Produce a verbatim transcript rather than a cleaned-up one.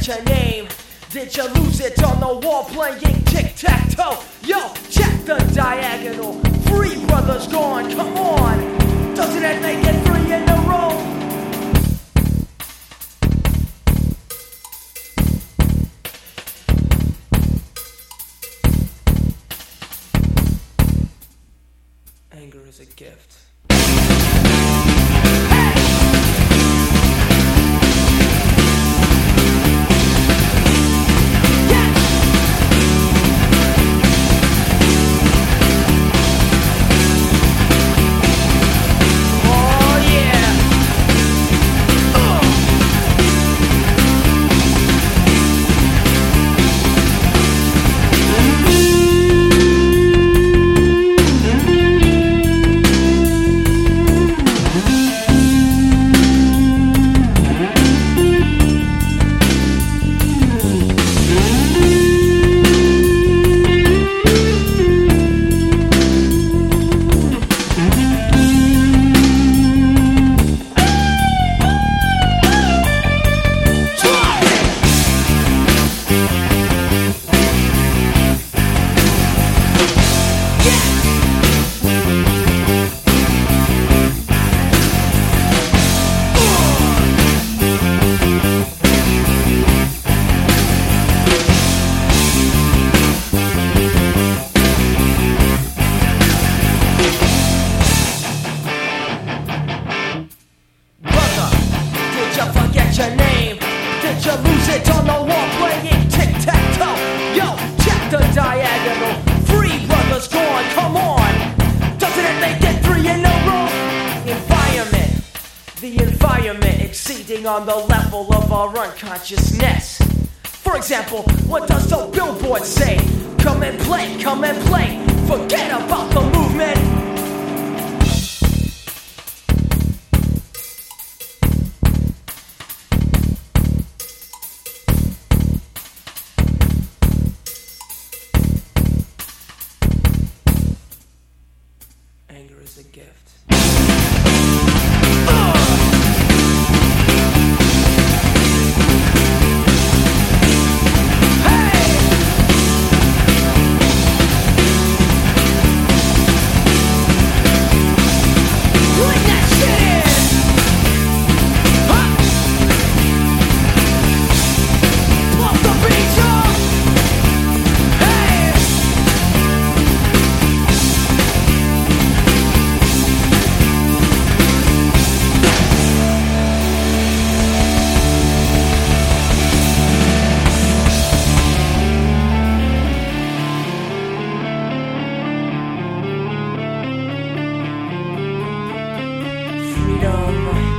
your name? Did you lose it on the wall playing tic-tac-toe? Yo, check the diagonal. Three brothers gone, come on. Doesn't that make it three in a row? Anger is a gift. Your name? Did you lose it on the wall playing tic-tac-toe? Yo, check the diagonal. Three brothers gone, come on. Doesn't it make it three in a row? Environment, the environment exceeding on the level of our unconsciousness. For example, what does the billboard say? Come and play, come and play. Forget about the movement. Anger is a gift. Freedom.